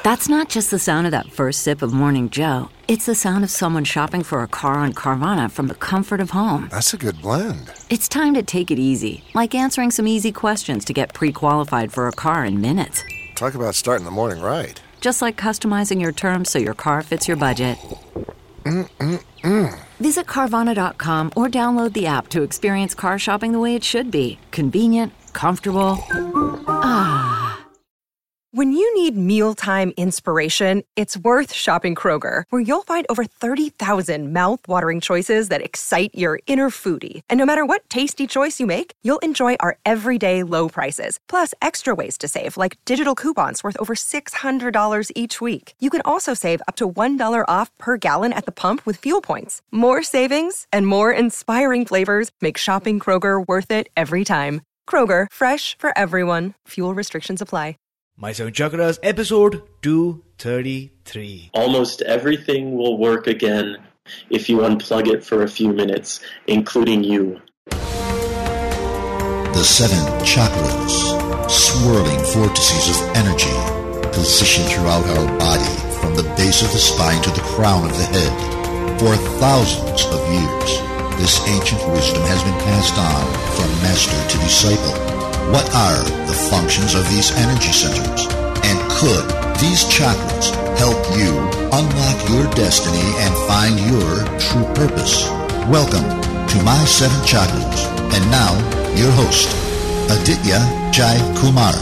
That's not just the sound of that first sip of Morning Joe. It's the sound of someone shopping for a car on Carvana from the comfort of home. That's a good blend. It's time to take it easy, like answering some easy questions to get pre-qualified for a car in minutes. Talk about starting the morning right. Just like customizing your terms so your car fits your budget. Visit Carvana.com or download the app to experience car shopping the way it should be. Convenient, comfortable. When you need mealtime inspiration, it's worth shopping Kroger, where you'll find over 30,000 mouth-watering choices that excite your inner foodie. And no matter what tasty choice you make, you'll enjoy our everyday low prices, plus extra ways to save, like digital coupons worth over $600 each week. You can also save up to $1 off per gallon at the pump with fuel points. More savings and more inspiring flavors make shopping Kroger worth it every time. Kroger, fresh for everyone. Fuel restrictions apply. My Seven Chakras, episode 233. Almost everything will work again if you unplug it for a few minutes, including you. The 7 chakras, swirling vortices of energy, positioned throughout our body from the base of the spine to the crown of the head. For thousands of years, this ancient wisdom has been passed on from master to disciple. What are the functions of these energy centers? And could these chakras help you unlock your destiny and find your true purpose? Welcome to My 7 Chakras. And now, your host, Aditya Jai Kumar.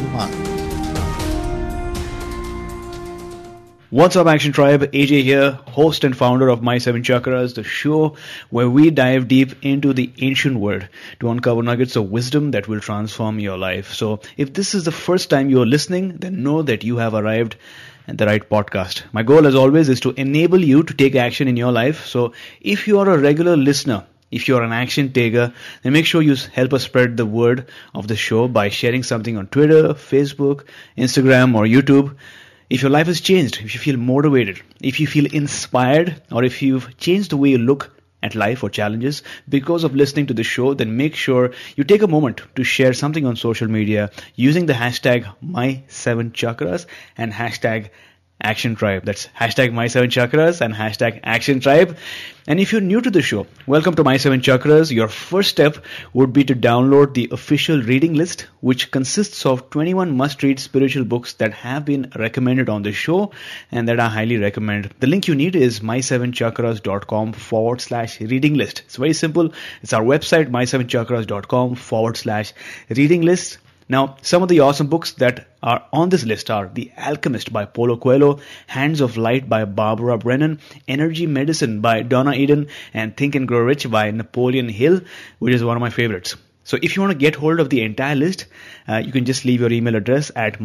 What's up, Action Tribe? AJ here, host and founder of My 7 Chakras, the show where we dive deep into the ancient world to uncover nuggets of wisdom that will transform your life. So if this is the first time you're listening, then know that you have arrived at the right podcast. My goal, as always, is to enable you to take action in your life. So if you are a regular listener, if you're an action taker, then make sure you help us spread the word of the show by sharing something on Twitter, Facebook, Instagram, or YouTube. If your life has changed, if you feel motivated, if you feel inspired, or if you've changed the way you look at life or challenges because of listening to the show, then make sure you take a moment to share something on social media using the hashtag My7Chakras and hashtag Action Tribe. That's hashtag My7Chakras and hashtag Action Tribe. And if you're new to the show, welcome to My 7 Chakras. Your first step would be to download the official reading list, which consists of 21 must-read spiritual books that have been recommended on the show and that I highly recommend. The link you need is my7chakras.com/reading list. It's very simple. It's our website, my7chakras.com/reading list. Now, some of the awesome books that are on this list are The Alchemist by Paulo Coelho, Hands of Light by Barbara Brennan, Energy Medicine by Donna Eden, and Think and Grow Rich by Napoleon Hill, which is one of my favorites. So if you want to get hold of the entire list, you can just leave your email address at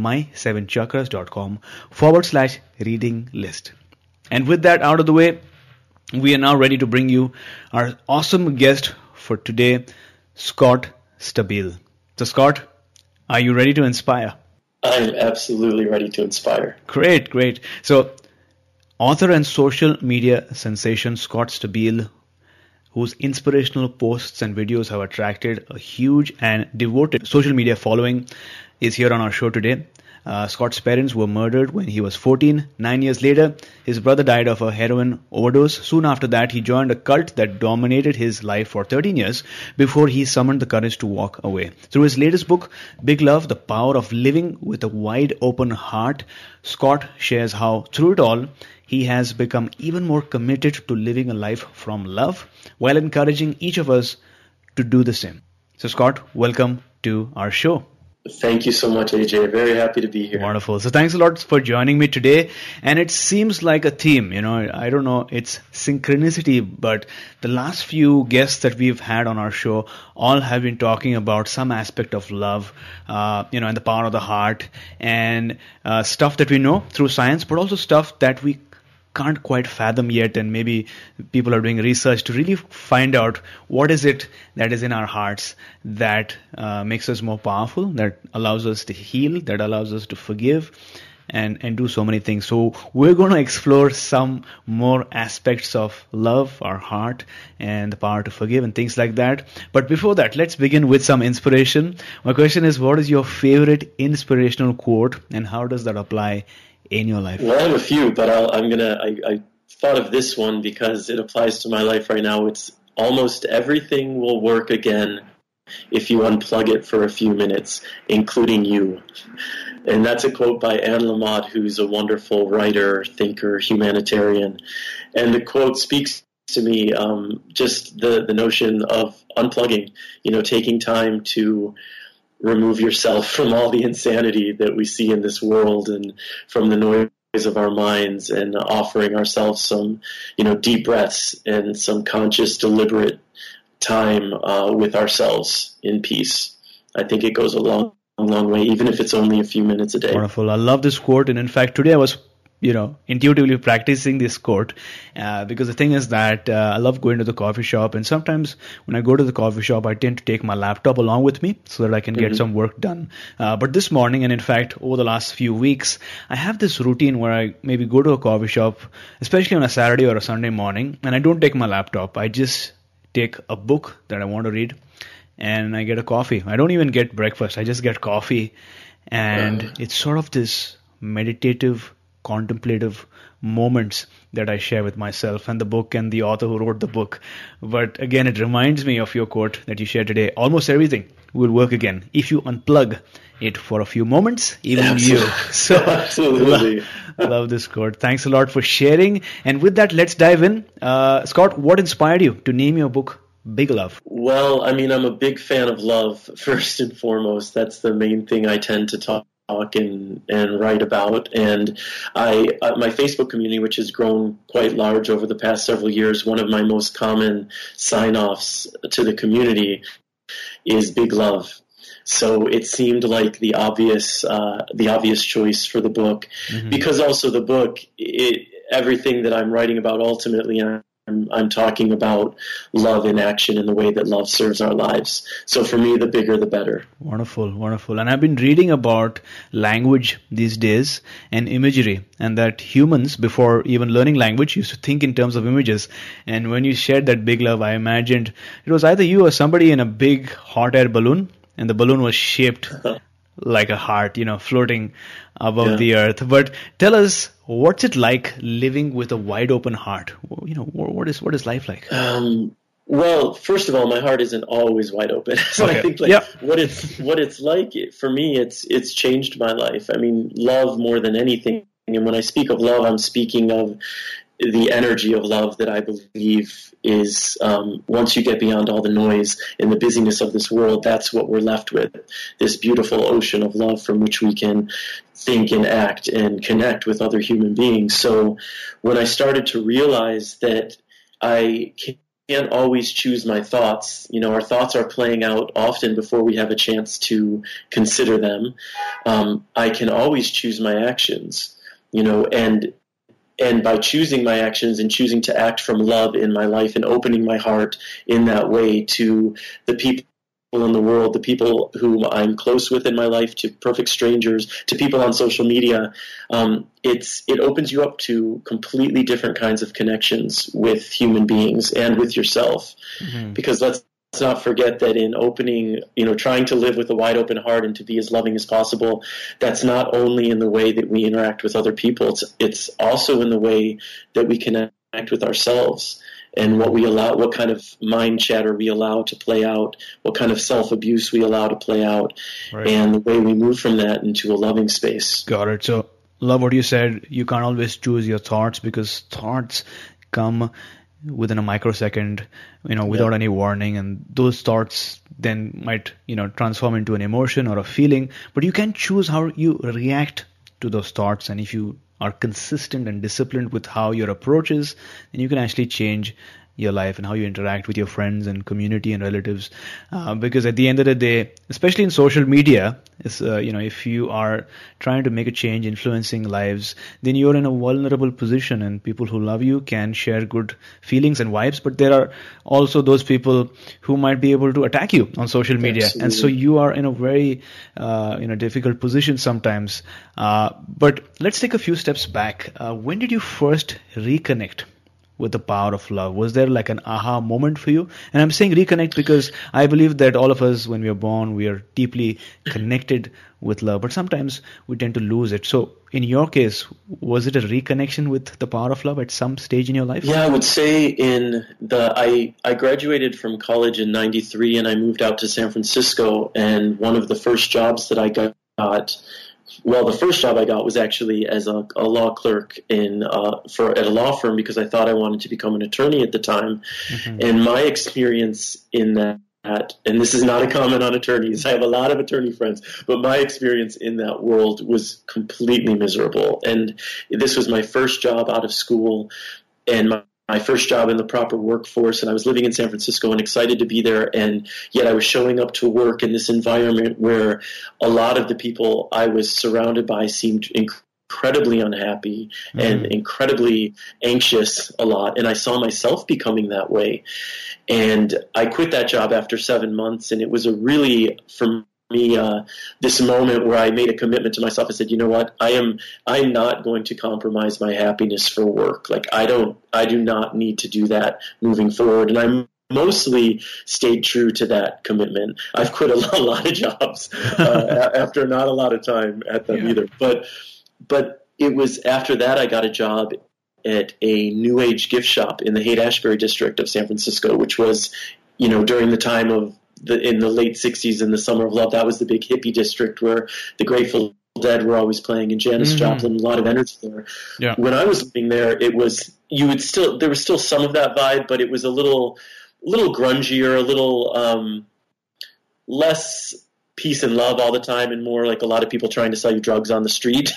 my7chakras.com/reading list. And with that out of the way, we are now ready to bring you our awesome guest for today, Scott Stabile. So Scott, are you ready to inspire? I'm absolutely ready to inspire. Great. So, author and social media sensation Scott Stabile, whose inspirational posts and videos have attracted a huge and devoted social media following, is here on our show today. Scott's parents were murdered when he was 14. 9 years later, his brother died of a heroin overdose. Soon after that, he joined a cult that dominated his life for 13 years before he summoned the courage to walk away. Through his latest book, Big Love, The Power of Living with a Wide Open Heart, Scott shares how, through it all, he has become even more committed to living a life from love while encouraging each of us to do the same. So, Scott, welcome to our show. Thank you so much, AJ. Very happy to be here. Wonderful. So thanks a lot for joining me today. And it seems like a theme, I don't know, it's synchronicity, but the last few guests that we've had on our show all have been talking about some aspect of love, and the power of the heart and stuff that we know through science, but also stuff that we can't quite fathom yet, and maybe people are doing research to really find out what is it that is in our hearts that makes us more powerful, that allows us to heal, that allows us to forgive and do so many things. So we're going to explore some more aspects of love, our heart, and the power to forgive and things like that. But before that, let's begin with some inspiration. My question is, what is your favorite inspirational quote and how does that apply in your life? Well, I have a few, but I thought of this one because it applies to my life right now. It's almost everything will work again if you unplug it for a few minutes, including you. And that's a quote by Anne Lamott, who's a wonderful writer, thinker, humanitarian. And the quote speaks to me just the notion of unplugging, taking time to remove yourself from all the insanity that we see in this world and from the noise of our minds, and offering ourselves some, deep breaths and some conscious, deliberate time with ourselves in peace. I think it goes a long way, even if it's only a few minutes a day. Wonderful. I love this quote. And in fact, today I was intuitively practicing this quote because the thing is that I love going to the coffee shop, and sometimes when I go to the coffee shop, I tend to take my laptop along with me so that I can get some work done. But this morning, and in fact over the last few weeks, I have this routine where I maybe go to a coffee shop, especially on a Saturday or a Sunday morning, and I don't take my laptop. I just take a book that I want to read and I get a coffee. I don't even get breakfast. I just get coffee, and it's sort of this meditative, contemplative moments that I share with myself and the book and the author who wrote the book. But again, it reminds me of your quote that you shared today. Almost everything will work again if you unplug it for a few moments, even you. So absolutely. Love this quote. Thanks a lot for sharing. And with that, let's dive in. Scott, what inspired you to name your book Big Love? Well, I'm a big fan of love, first and foremost. That's the main thing I tend to talk and write about. And my Facebook community, which has grown quite large over the past several years, one of my most common sign-offs to the community is Big Love. So it seemed like the obvious choice for the book, because also the book, everything that I'm writing about ultimately, I'm talking about love in action and the way that love serves our lives. So for me, the bigger, the better. Wonderful, wonderful. And I've been reading about language these days and imagery, and that humans, before even learning language, used to think in terms of images. And when you shared that Big Love, I imagined it was either you or somebody in a big hot air balloon, and the balloon was shaped like a heart, floating above the earth. But tell us, what's it like living with a wide open heart? What is life like? Well, first of all, my heart isn't always wide open. So I think what it's like for me, it's changed my life. Love more than anything. And when I speak of love, I'm speaking of the energy of love that I believe is, once you get beyond all the noise and the busyness of this world, that's what we're left with, this beautiful ocean of love from which we can think and act and connect with other human beings. So when I started to realize that I can't always choose my thoughts, our thoughts are playing out often before we have a chance to consider them, I can always choose my actions, and by choosing my actions and choosing to act from love in my life and opening my heart in that way to the people in the world, the people whom I'm close with in my life, to perfect strangers, to people on social media, it opens you up to completely different kinds of connections with human beings and with yourself. Because let's not forget that in opening, trying to live with a wide open heart and to be as loving as possible, that's not only in the way that we interact with other people, it's also in the way that we connect with ourselves, and what kind of mind chatter we allow to play out, what kind of self-abuse we allow to play out, and the way we move from that into a loving space. Got it. So, love what you said. You can't always choose your thoughts, because thoughts come within a microsecond, without any warning, and those thoughts then might, transform into an emotion or a feeling, but you can choose how you react to those thoughts. And if you are consistent and disciplined with how your approach is, then you can actually change your life and how you interact with your friends and community and relatives. Because at the end of the day, especially in social media, if you are trying to make a change, influencing lives, then you're in a vulnerable position, and people who love you can share good feelings and vibes, but there are also those people who might be able to attack you on social media. Absolutely. And so you are in a very difficult position sometimes. But let's take a few steps back. When did you first reconnect with the power of love? Was there like an aha moment for you? And I'm saying reconnect because I believe that all of us, when we are born, we are deeply connected with love, but sometimes we tend to lose it. So in your case, was it a reconnection with the power of love at some stage in your life? Yeah, I would say I graduated from college in 93 and I moved out to San Francisco, and one of the first jobs that I got, the first job I got was actually as a law clerk at a law firm because I thought I wanted to become an attorney at the time. Mm-hmm. And my experience in that, and this is not a comment on attorneys, I have a lot of attorney friends, but my experience in that world was completely miserable. And this was my first job out of school and my first job in the proper workforce, and I was living in San Francisco and excited to be there, and yet I was showing up to work in this environment where a lot of the people I was surrounded by seemed incredibly unhappy and incredibly anxious a lot, and I saw myself becoming that way. And I quit that job after 7 months, and it was for me, this moment where I made a commitment to myself. I said, you know what, I'm not going to compromise my happiness for work. Like I do not need to do that moving forward. And I mostly stayed true to that commitment. I've quit a lot of jobs after not a lot of time at them either. But it was after that I got a job at a New Age gift shop in the Haight-Ashbury district of San Francisco, which was, during the time of in the late 60s and the Summer of Love. That was the big hippie district where the Grateful Dead were always playing and Janis Joplin, a lot of energy there. Yeah. When I was living there, there was still some of that vibe, but it was a little grungier, a little less peace and love all the time, and more like a lot of people trying to sell you drugs on the street,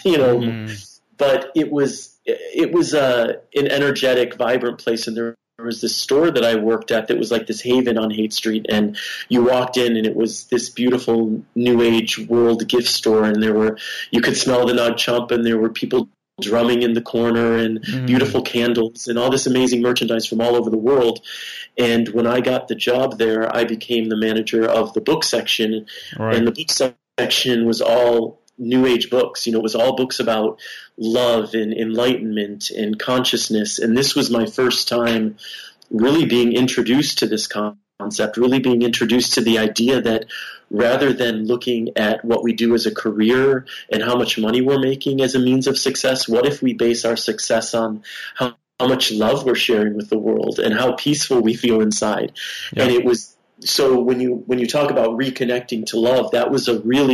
But it was an energetic, vibrant place, and there was this store that I worked at that was like this haven on Haight Street, and you walked in and it was this beautiful New Age world gift store, and you could smell the Nag Champa, and there were people drumming in the corner and beautiful candles and all this amazing merchandise from all over the world. And when I got the job there, I became the manager of the book section, and the book section was all New Age books. It was all books about love and enlightenment and consciousness. And this was my first time really being introduced to this concept, really being introduced to the idea that rather than looking at what we do as a career and how much money we're making as a means of success, what if we base our success on how much love we're sharing with the world and how peaceful we feel inside? Yeah. And it was so when you talk about reconnecting to love, that was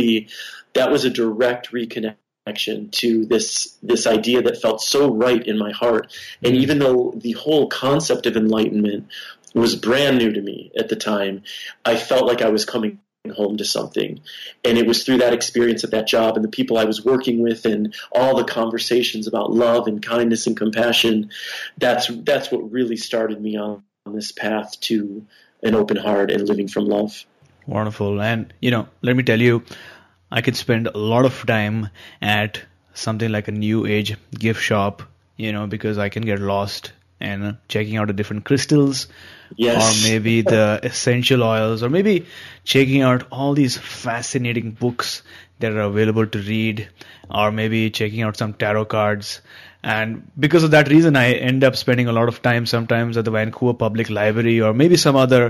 a direct reconnection to this idea that felt so right in my heart. And even though the whole concept of enlightenment was brand new to me at the time, I felt like I was coming home to something. And it was through that experience of that job and the people I was working with and all the conversations about love and kindness and compassion, that's what really started me on this path to an open heart and living from love. Wonderful. And, let me tell you, I could spend a lot of time at something like a New Age gift shop, because I can get lost and checking out the different crystals, or maybe the essential oils, or maybe checking out all these fascinating books that are available to read, or maybe checking out some tarot cards. And because of that reason, I end up spending a lot of time sometimes at the Vancouver Public Library or maybe some other,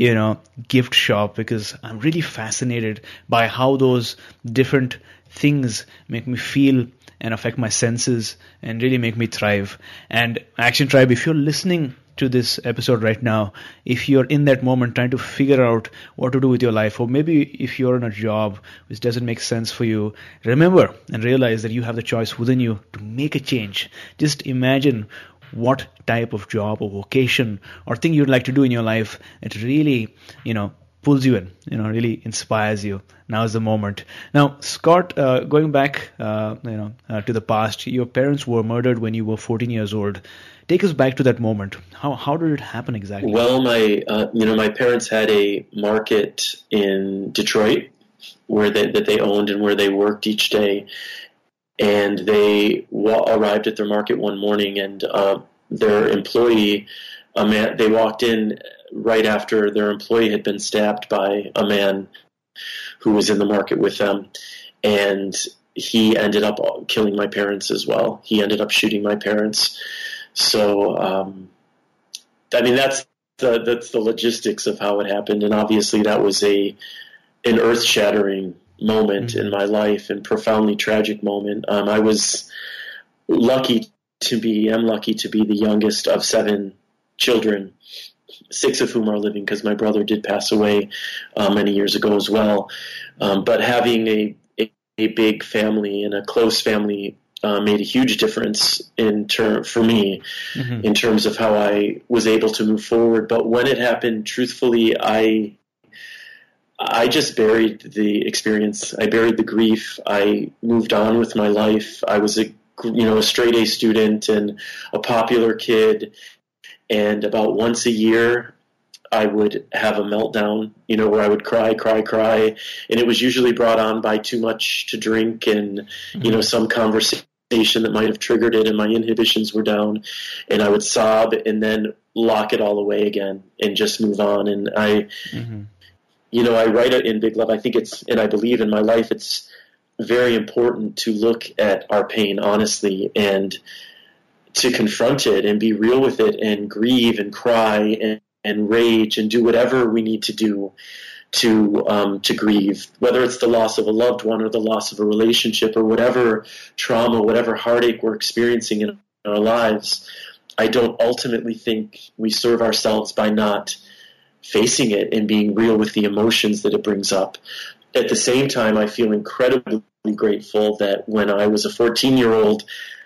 gift shop, because I'm really fascinated by how those different things make me feel and affect my senses and really make me thrive. And Action Tribe, if you're listening to this episode right now, if you're in that moment trying to figure out what to do with your life, or maybe if you're in a job which doesn't make sense for you, remember and realize that you have the choice within you to make a change. Just imagine what type of job or vocation or thing you'd like to do in your life that really, pulls you in, really inspires you. Now is the moment. Now, Scott, going back, to the past, your parents were murdered when you were 14 years old. Take us back to that moment. How did it happen exactly? Well, my parents had a market in Detroit that they owned and where they worked each day, and they arrived at their market one morning, and their employee, they walked in right after their employee had been stabbed by a man who was in the market with them, and he ended up killing my parents as well. He ended up shooting my parents. So I mean, that's the logistics of how it happened. And obviously that was an earth-shattering moment in my life and profoundly tragic moment. I was lucky to be the youngest of 7 children, 6 of whom are living because my brother did pass away many years ago as well. But having a big family and a close family made a huge difference for me in terms of how I was able to move forward. But when it happened, truthfully, I just buried the experience. I buried the grief. I moved on with my life. I was a straight A student and a popular kid. And about once a year, I would have a meltdown, where I would cry. And it was usually brought on by too much to drink and, some conversation that might have triggered it, and my inhibitions were down. And I would sob and then lock it all away again and just move on. And I write it in Big Love. I think and I believe in my life, it's very important to look at our pain honestly and to confront it and be real with it and grieve and cry and rage and do whatever we need to do to grieve, whether it's the loss of a loved one or the loss of a relationship or whatever trauma, whatever heartache we're experiencing in our lives. I don't ultimately think we serve ourselves by not facing it and being real with the emotions that it brings up. At the same time, I feel incredibly grateful that when I was a 14-year-old,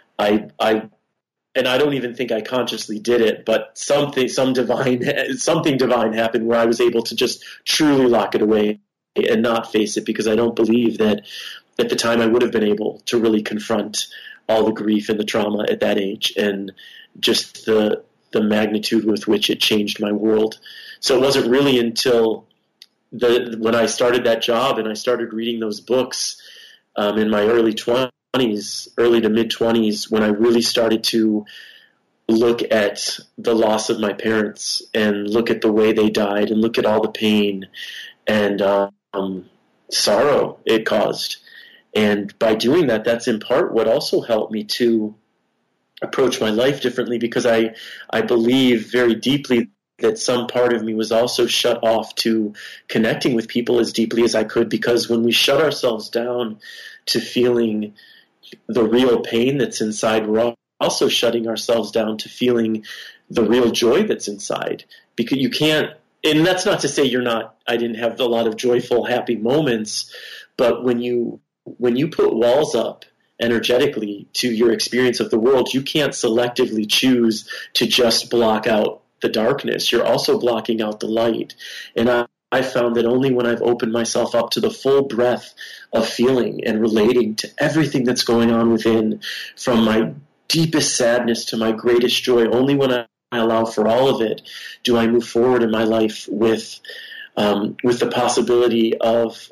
and I don't even think I consciously did it, but something divine happened where I was able to just truly lock it away and not face it, because I don't believe that at the time I would have been able to really confront all the grief and the trauma at that age and just the magnitude with which it changed my world. So it wasn't really until when I started that job and I started reading those books in my early to mid-20s, when I really started to look at the loss of my parents and look at the way they died and look at all the pain and sorrow it caused. And by doing that, that's in part what also helped me to approach my life differently, because I believe very deeply that some part of me was also shut off to connecting with people as deeply as I could, because when we shut ourselves down to feeling the real pain that's inside, we're also shutting ourselves down to feeling the real joy that's inside. Because you can't, and that's not to say I didn't have a lot of joyful, happy moments, but when you put walls up energetically to your experience of the world, you can't selectively choose to just block out the darkness. You're also blocking out the light. And I found that only when I've opened myself up to the full breadth of feeling and relating to everything that's going on within, from my deepest sadness to my greatest joy, only when I allow for all of it do I move forward in my life with the possibility of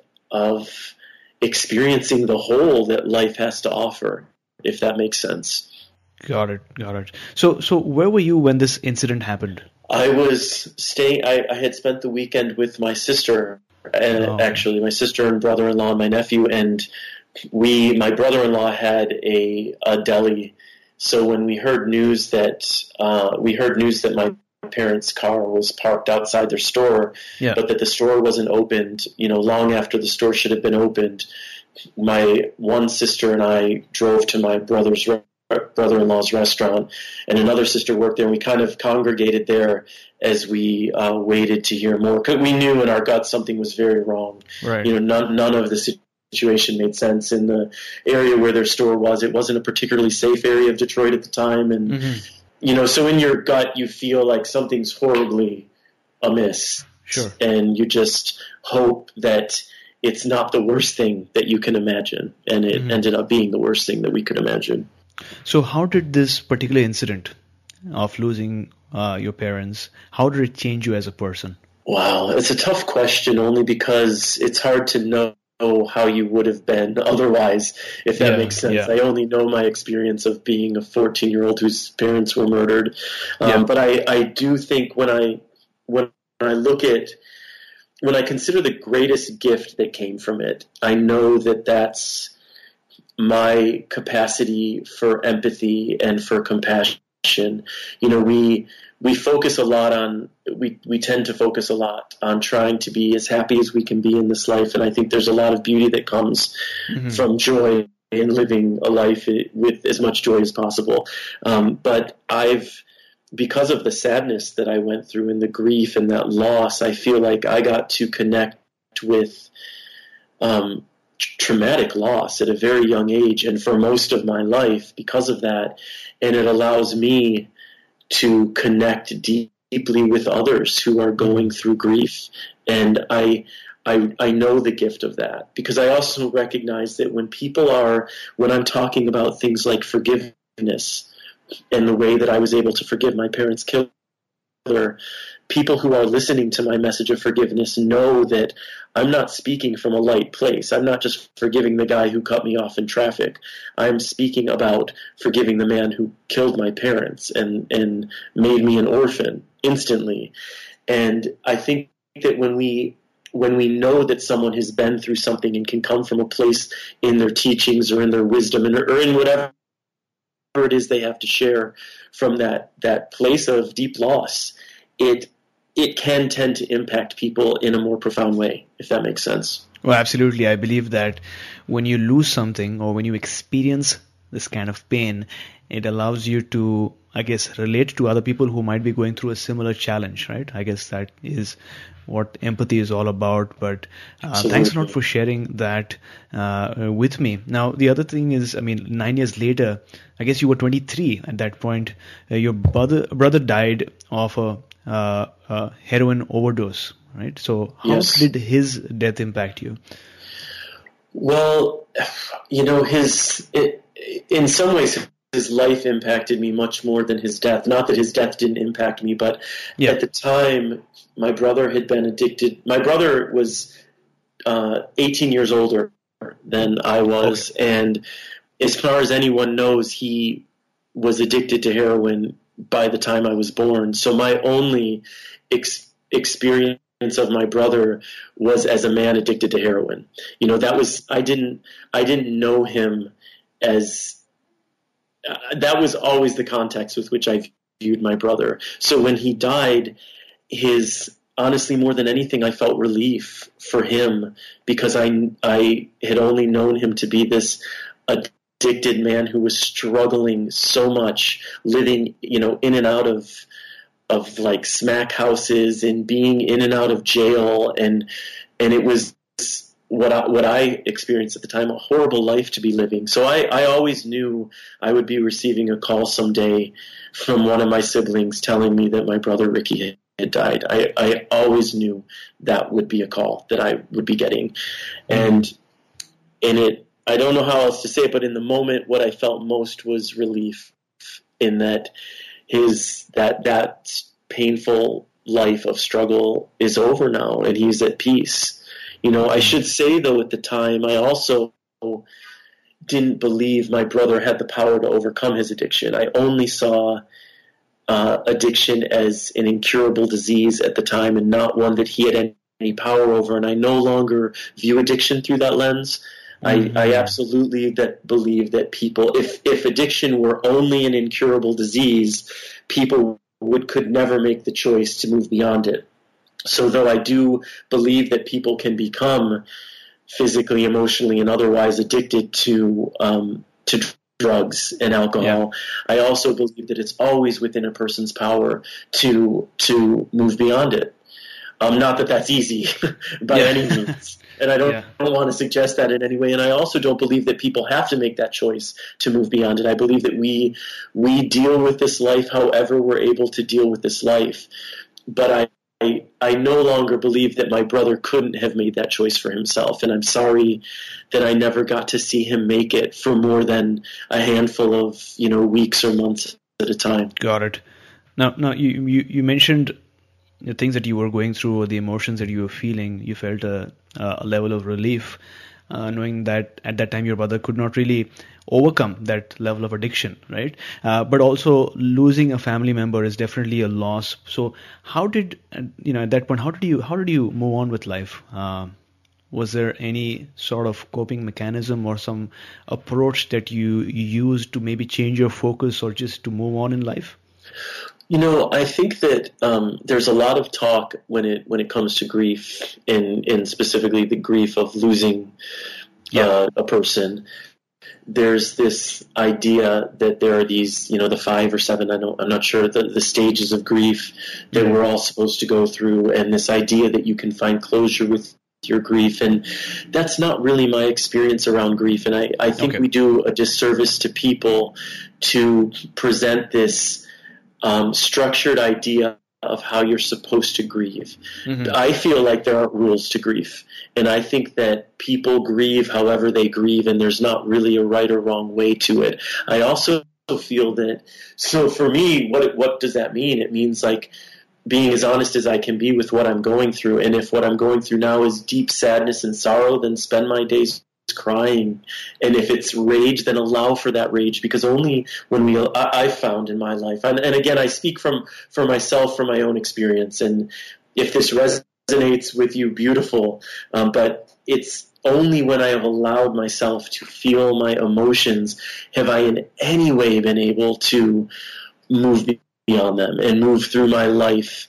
experiencing the whole that life has to offer, if that makes sense. Got it. So where were you when this incident happened? I was staying. I had spent the weekend with my sister, actually my sister and brother-in-law and my nephew, and my brother-in-law had a deli. So when we heard news that my parents' car was parked outside their store, but that the store wasn't opened, long after the store should have been opened, my one sister and I drove to my brother-in-law's restaurant, and another sister worked there, and we kind of congregated there as we waited to hear more. 'Cause we knew in our guts something was very wrong. Right. None of the situation made sense in the area where their store was. It wasn't a particularly safe area of Detroit at the time, and so in your gut you feel like something's horribly amiss. Sure. And you just hope that it's not the worst thing that you can imagine, and it ended up being the worst thing that we could imagine. So how did this particular incident of losing your parents, how did it change you as a person? Wow, it's a tough question, only because it's hard to know how you would have been otherwise, if that makes sense. I only know my experience of being a 14-year-old whose parents were murdered. But I do think when I consider the greatest gift that came from it, I know that that's my capacity for empathy and for compassion You know, we focus a lot on, we tend to focus a lot on trying to be as happy as we can be in this life. And I think there's a lot of beauty that comes from joy in living a life with as much joy as possible. But because of the sadness that I went through and the grief and that loss, I feel like I got to connect with traumatic loss at a very young age and for most of my life because of that. And it allows me to connect deeply with others who are going through grief. And I know the gift of that, because I also recognize that when I'm talking about things like forgiveness and the way that I was able to forgive my parents' killer, people who are listening to my message of forgiveness know that I'm not speaking from a light place. I'm not just forgiving the guy who cut me off in traffic. I'm speaking about forgiving the man who killed my parents and made me an orphan instantly. And I think that when we know that someone has been through something and can come from a place in their teachings or in their wisdom or in whatever it is they have to share from that place of deep loss, it can tend to impact people in a more profound way, if that makes sense. Well, absolutely. I believe that when you lose something or when you experience this kind of pain, it allows you to, I guess, relate to other people who might be going through a similar challenge, right? I guess that is what empathy is all about. But thanks a lot for sharing that with me. Now, the other thing is, 9 years later, I guess you were 23 at that point. Your brother died of a heroin overdose, right? So how did his death impact you? Well, you know, in some ways, his life impacted me much more than his death. Not that his death didn't impact me, but at the time, my brother had been addicted. My brother was 18 years older than I was, and as far as anyone knows, he was addicted to heroin by the time I was born. So my only experience of my brother was as a man addicted to heroin. You know, I didn't know him as that was always the context with which I viewed my brother. So when he died, honestly, more than anything, I felt relief for him, because I had only known him to be this addicted man who was struggling so much, living, you know, in and out of like smack houses and being in and out of jail, and it was what I experienced at the time, a horrible life to be living. So I always knew I would be receiving a call someday from one of my siblings telling me that my brother Ricky had died. I always knew that would be a call that I would be getting. And I don't know how else to say it, but in the moment, what I felt most was relief in that that painful life of struggle is over now, and he's at peace. You know, I should say, though, at the time, I also didn't believe my brother had the power to overcome his addiction. I only saw addiction as an incurable disease at the time, and not one that he had any power over. And I no longer view addiction through that lens. I absolutely believe that people, if addiction were only an incurable disease, people could never make the choice to move beyond it. So though I do believe that people can become physically, emotionally, and otherwise addicted to drugs and alcohol, I also believe that it's always within a person's power to move beyond it. Not that that's easy by any means. And I don't want to suggest that in any way. And I also don't believe that people have to make that choice to move beyond it. I believe that we deal with this life however we're able to deal with this life. But I no longer believe that my brother couldn't have made that choice for himself. And I'm sorry that I never got to see him make it for more than a handful of, you know, weeks or months at a time. Got it. Now you mentioned the things that you were going through, or the emotions that you were feeling. You felt a level of relief, knowing that at that time your brother could not really overcome that level of addiction, right? But also losing a family member is definitely a loss. So how did, at that point, how did you move on with life? was there any sort of coping mechanism or some approach that you used to maybe change your focus or just to move on in life? I think that there's a lot of talk when it comes to grief, and specifically the grief of losing a person. There's this idea that there are these, the 5 or 7, I'm not sure, the stages of grief that we're all supposed to go through, and this idea that you can find closure with your grief. And that's not really my experience around grief. And I think we do a disservice to people to present this structured idea of how you're supposed to grieve. I feel like there aren't rules to grief. And I think that people grieve however they grieve, and there's not really a right or wrong way to it. I also feel that, so for me, what does that mean? It means like being as honest as I can be with what I'm going through. And if what I'm going through now is deep sadness and sorrow, then spend my days crying. And if it's rage, then allow for that rage, because only when I've found in my life, and again, I speak for myself, from my own experience, and if this resonates with you, beautiful, but it's only when I have allowed myself to feel my emotions have I in any way been able to move beyond them and move through my life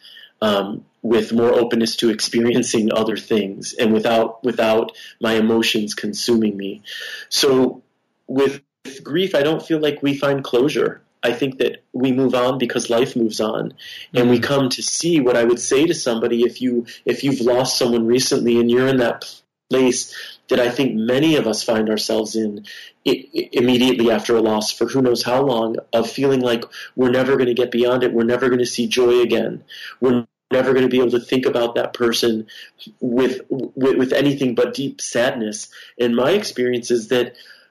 with more openness to experiencing other things, and without my emotions consuming me. So with grief, I don't feel like we find closure. I think that we move on because life moves on, and we come to see what I would say to somebody if you've lost someone recently and you're in that place that I think many of us find ourselves in immediately after a loss for who knows how long, of feeling like we're never going to get beyond it. We're never going to see joy again. We're never going to be able to think about that person with anything but deep sadness. And my experience is that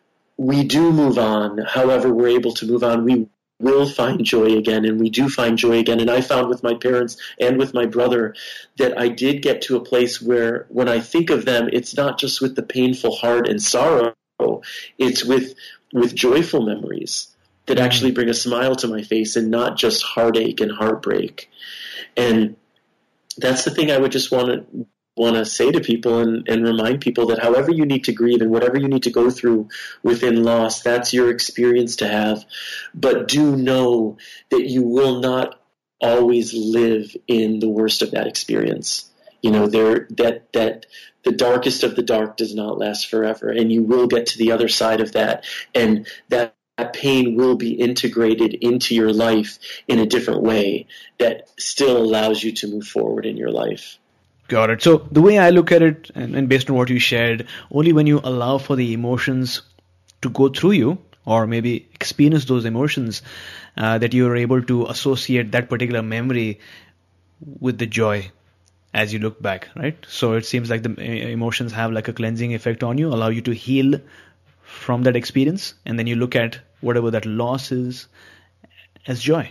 we do move on. However we're able to move on, we will find joy again, and we do find joy again. And I found with my parents and with my brother that I did get to a place where when I think of them, it's not just with the painful heart and sorrow, it's with joyful memories that actually bring a smile to my face, and not just heartache and heartbreak. And that's the thing I would just want to say to people and remind people, that however you need to grieve and whatever you need to go through within loss, that's your experience to have. But do know that you will not always live in the worst of that experience. That the darkest of the dark does not last forever, and you will get to the other side of that, and that pain will be integrated into your life in a different way that still allows you to move forward in your life. Got it. So the way I look at it, and based on what you shared, only when you allow for the emotions to go through you, or maybe experience those emotions, that you are able to associate that particular memory with the joy as you look back, right? So it seems like the emotions have like a cleansing effect on you, allow you to heal from that experience, and then you look at whatever that loss is as joy.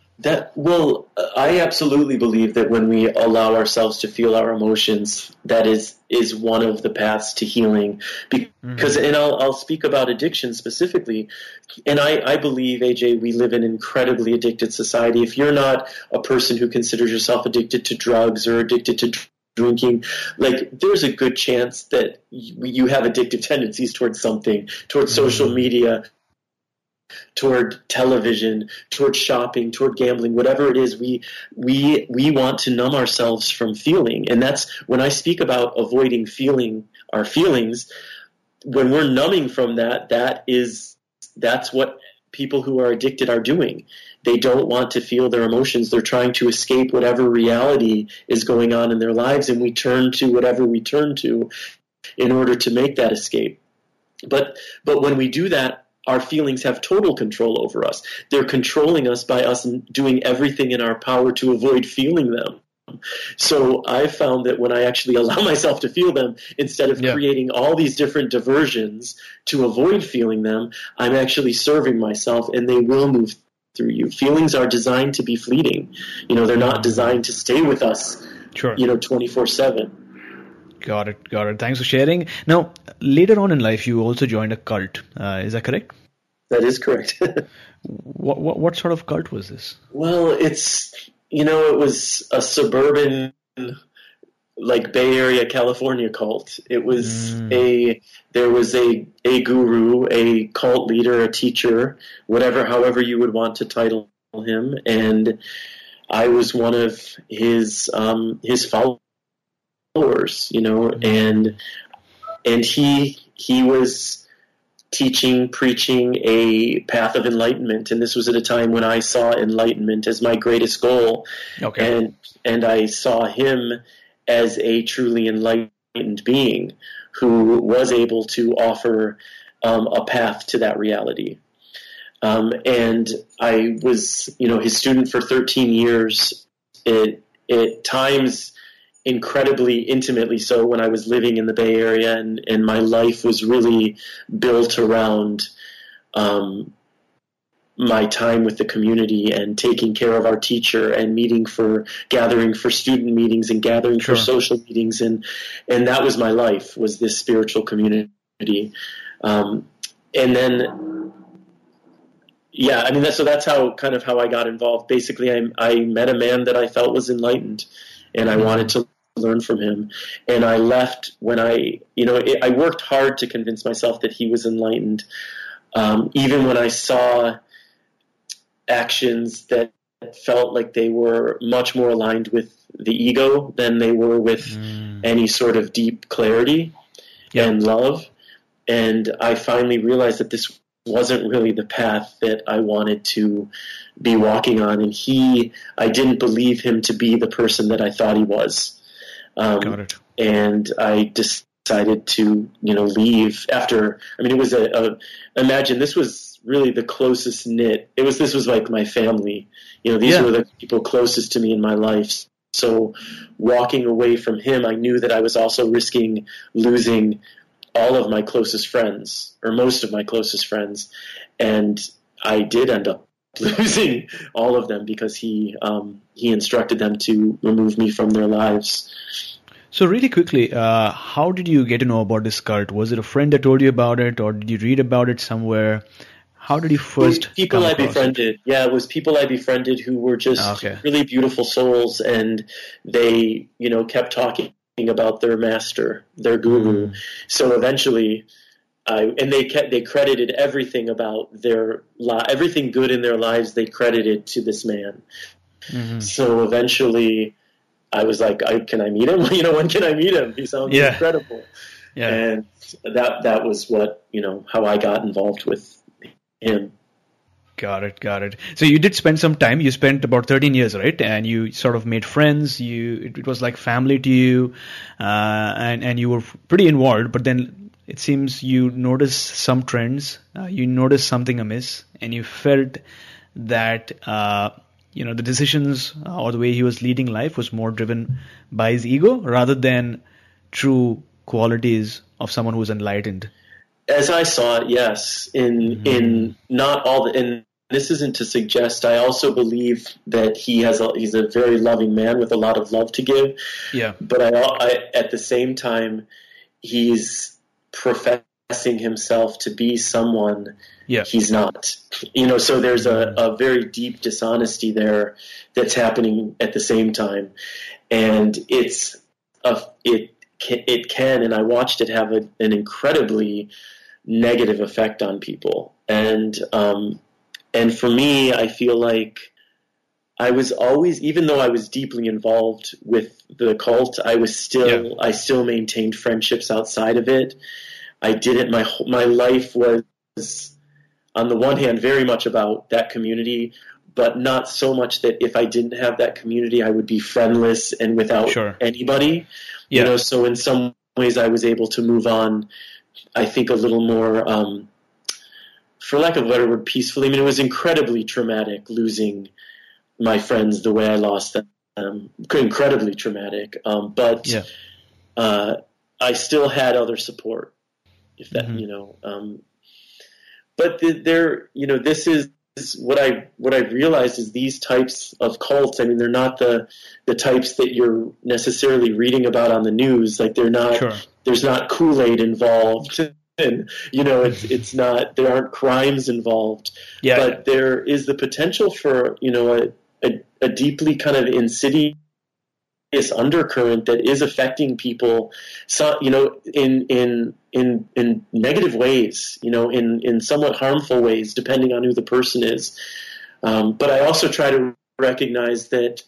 I absolutely believe that when we allow ourselves to feel our emotions, that is one of the paths to healing. Because, and I'll speak about addiction specifically, and I believe, AJ, we live in an incredibly addicted society. If you're not a person who considers yourself addicted to drugs or addicted to drinking, like, there's a good chance that you have addictive tendencies towards something, towards social media, toward television, toward shopping, toward gambling, whatever it is. We want to numb ourselves from feeling. And that's when I speak about avoiding feeling our feelings. When we're numbing from that's what people who are addicted are doing. They don't want to feel their emotions. They're trying to escape whatever reality is going on in their lives, and we turn to whatever we turn to in order to make that escape. But when we do that, our feelings have total control over us. They're controlling us by us doing everything in our power to avoid feeling them. So I found that when I actually allow myself to feel them, instead of creating all these different diversions to avoid feeling them, I'm actually serving myself, and they will move through you. Feelings are designed to be fleeting. They're not designed to stay with us, 24/7. Got it. Thanks for sharing. Now, later on in life, you also joined a cult. Is that correct? That is correct. What sort of cult was this? Well, it was a suburban like Bay Area, California cult. It was there was a guru, a cult leader, a teacher, however you would want to title him, and I was one of his followers, you know, and he was teaching, preaching a path of enlightenment, and this was at a time when I saw enlightenment as my greatest goal. Okay. And I saw him as a truly enlightened being who was able to offer a path to that reality. And I was, you know, his student for 13 years, at times incredibly intimately so when I was living in the Bay Area, and my life was really built around my time with the community and taking care of our teacher and gathering for student meetings and gathering for social meetings, and that was my life, was this spiritual community. And then, yeah, I mean, that's how I got involved. Basically, I met a man that I felt was enlightened, and I wanted to learn from him. And I left when I worked hard to convince myself that he was enlightened, even when I saw actions that felt like they were much more aligned with the ego than they were with any sort of deep clarity and love. And I finally realized that this wasn't really the path that I wanted to be walking on. And I didn't believe him to be the person that I thought he was. Got it. And I decided to, you know, leave after, I mean, it was imagine this was really the closest knit. This was like my family, you know, these were the people closest to me in my life. So walking away from him, I knew that I was also risking losing all of my closest friends, or most of my closest friends. And I did end up losing all of them because he instructed them to remove me from their lives. So really quickly, how did you get to know about this cult? Was it a friend that told you about it, or did you read about it somewhere? How did you first people I befriended? Yeah, it was people I befriended who were just really beautiful souls, and they, you know, kept talking about their master, their guru. So eventually, they credited everything about everything good in their lives. They credited to this man. So eventually, I was like, "Can I meet him? You know, when can I meet him? He sounds incredible." Yeah, and that was what, you know, how I got involved with him. Got it. So you did spend some time. You spent about 13 years, right? And you sort of made friends. It was like family to you, and you were pretty involved. But then it seems you noticed some trends. You noticed something amiss, and you felt that you know, the decisions or the way he was leading life was more driven by his ego rather than true qualities of someone who was enlightened. As I saw it, yes. In not all the, and this isn't to suggest, I also believe that he's a very loving man with a lot of love to give. Yeah. But I at the same time, he's professing himself to be someone he's not. You know, so there's a very deep dishonesty there that's happening at the same time, and it can, and I watched it have an incredibly negative effect on people. And for me, I feel like I was always, even though I was deeply involved with the cult, I still maintained friendships outside of it. I didn't, my life was, on the one hand, very much about that community, but not so much that if I didn't have that community, I would be friendless and without anybody. You know, so in some ways I was able to move on, I think, a little more, for lack of a better word, peacefully. I mean, it was incredibly traumatic losing my friends the way I lost them. Incredibly traumatic. But I still had other support, if that, you know. But this is what I realized is these types of cults, I mean, they're not the types that you're necessarily reading about on the news. Like, they're not, there's not Kool-Aid involved, and, you know, it's not, there aren't crimes involved, but there is the potential for, you know, a deeply kind of insidious undercurrent that is affecting people, so, in negative ways, in somewhat harmful ways, depending on who the person is. But I also try to recognize that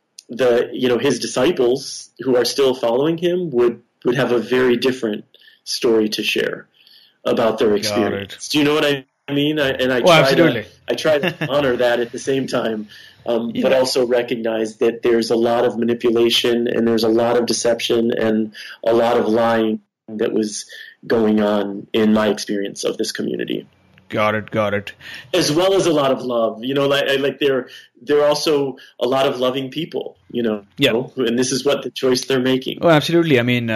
his disciples who are still following him would have a very different story to share about their experience. Do you know what I mean? I try to honor that at the same time, but also recognize that there's a lot of manipulation and there's a lot of deception and a lot of lying that was going on in my experience of this community. Got it. As well as a lot of love, they're also a lot of loving people, and this is what the choice they're making. Oh, absolutely. I mean,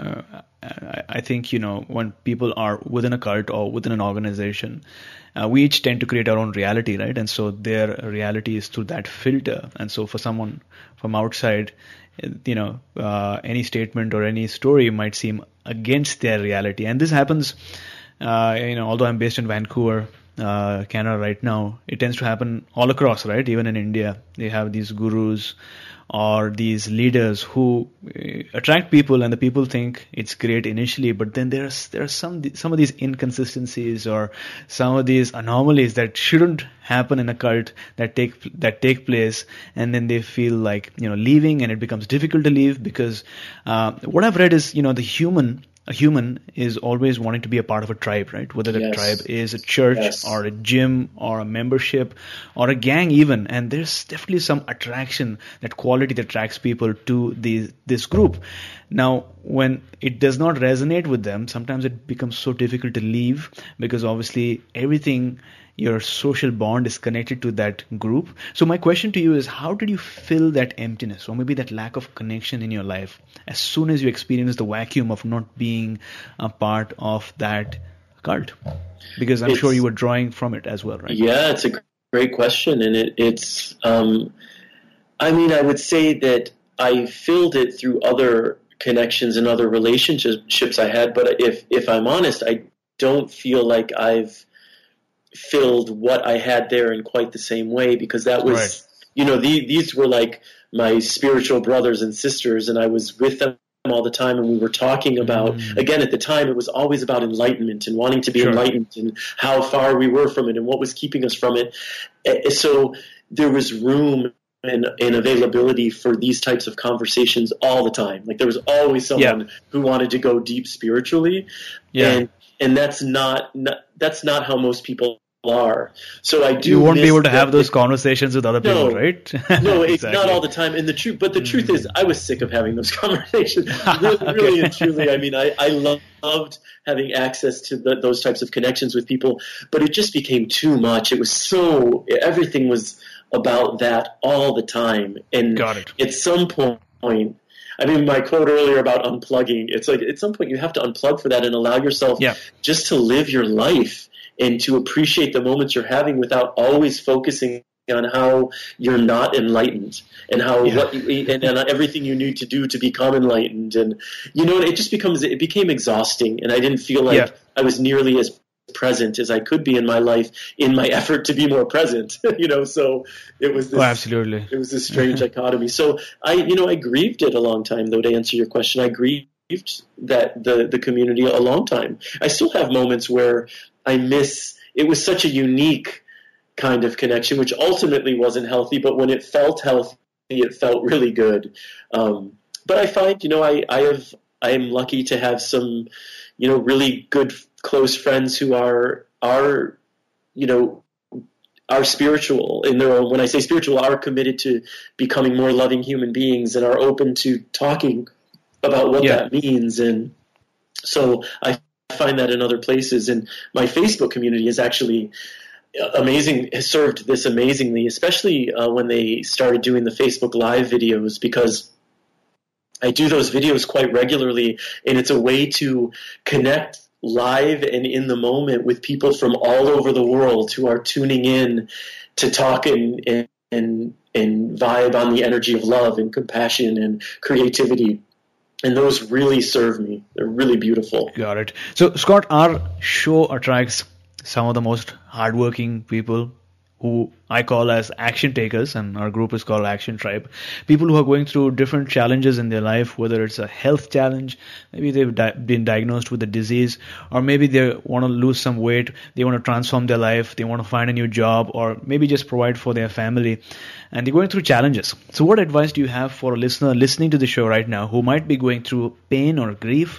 I think, when people are within a cult or within an organization, we each tend to create our own reality, right? And so their reality is through that filter. And so for someone from outside, any statement or any story might seem against their reality. And this happens, although I'm based in Vancouver, Canada right now, it tends to happen all across, right? Even in India, they have these gurus or these leaders who attract people, and the people think it's great initially, but then there are some of these inconsistencies or some of these anomalies that shouldn't happen in a cult that take place, and then they feel like leaving, and it becomes difficult to leave because what I've read is a human is always wanting to be a part of a tribe, right? Whether the tribe is a church or a gym or a membership or a gang even. And there's definitely some attraction, that quality that attracts people to this group. Now, when it does not resonate with them, sometimes it becomes so difficult to leave because obviously everything, your social bond is connected to that group. So my question to you is, how did you fill that emptiness or maybe that lack of connection in your life as soon as you experienced the vacuum of not being a part of that cult? Because I'm sure you were drawing from it as well, right? Yeah, it's a great question. And it's, I would say that I filled it through other connections and other relationships I had. But if I'm honest, I don't feel like I've filled what I had there in quite the same way, because that was, these were like my spiritual brothers and sisters, and I was with them all the time, and we were talking about, again, at the time, it was always about enlightenment and wanting to be enlightened and how far we were from it and what was keeping us from it. So there was room and availability for these types of conversations all the time. Like there was always someone who wanted to go deep spiritually, and that's not how most people are. So I do. You won't be able to have those conversations with other people, right? No, it's not all the time. And the truth is, I was sick of having those conversations. Really and truly. I loved having access to those types of connections with people, but it just became too much. It was everything was about that all the time. And at some point, my quote earlier about unplugging, it's like at some point you have to unplug for that and allow yourself just to live your life and to appreciate the moments you're having without always focusing on how you're not enlightened and how and everything you need to do to become enlightened. And it became exhausting, and I didn't feel like I was nearly as present as I could be in my life in my effort to be more present. So it was this, absolutely. It was this strange dichotomy. So I grieved it a long time, though, to answer your question. I grieved that the community a long time. I still have moments where I miss. It was such a unique kind of connection, which ultimately wasn't healthy, but when it felt healthy, it felt really good. But I find, I am lucky to have some, really good, close friends who are spiritual in their own. When I say spiritual, are committed to becoming more loving human beings and are open to talking about what that means. And so I find that in other places. And my Facebook community is actually amazing, has served this amazingly, especially when they started doing the Facebook Live videos, because I do those videos quite regularly, and it's a way to connect live and in the moment with people from all over the world who are tuning in to talk and vibe on the energy of love and compassion and creativity. And those really serve me. They're really beautiful. Got it. So, Scott, our show attracts some of the most hardworking people who I call as action takers, and our group is called Action Tribe. People who are going through different challenges in their life, whether it's a health challenge, maybe they've been diagnosed with a disease, or maybe they want to lose some weight, they want to transform their life, they want to find a new job, or maybe just provide for their family, and they're going through challenges. So what advice do you have for a listener listening to the show right now who might be going through pain or grief,